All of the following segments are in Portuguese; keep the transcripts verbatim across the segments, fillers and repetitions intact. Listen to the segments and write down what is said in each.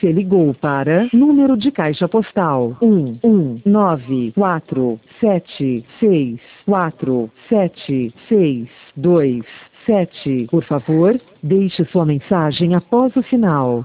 Você ligou para número de caixa postal um um nove quatro sete seis quatro sete seis dois sete. Por favor, deixe sua mensagem após o sinal.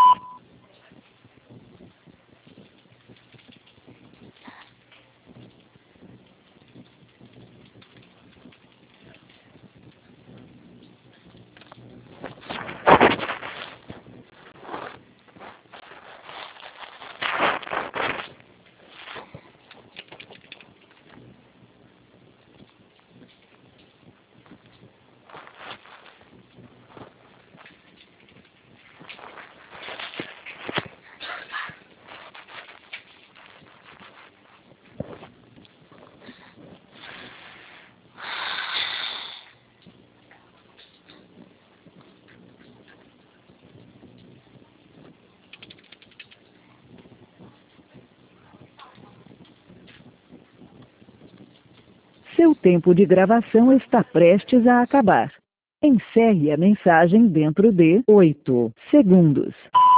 Seu tempo de gravação está prestes a acabar. Encerre a mensagem dentro de oito segundos.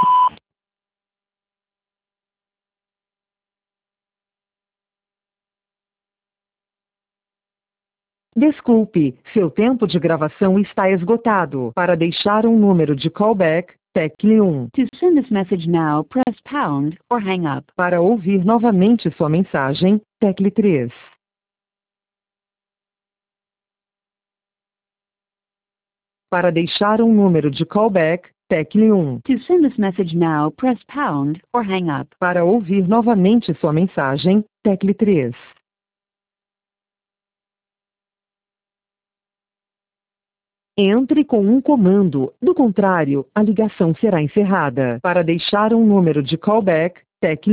Desculpe, seu tempo de gravação está esgotado. Para deixar um número de callback, tecle um. To send this message now, press pound or hang up. Para ouvir novamente sua mensagem, tecle três. Para deixar um número de callback, tecle um. To send this message now, press pound or hang up. Para ouvir novamente sua mensagem, tecle três. Entre com um comando, do contrário, a ligação será encerrada. Para deixar um número de callback, tecle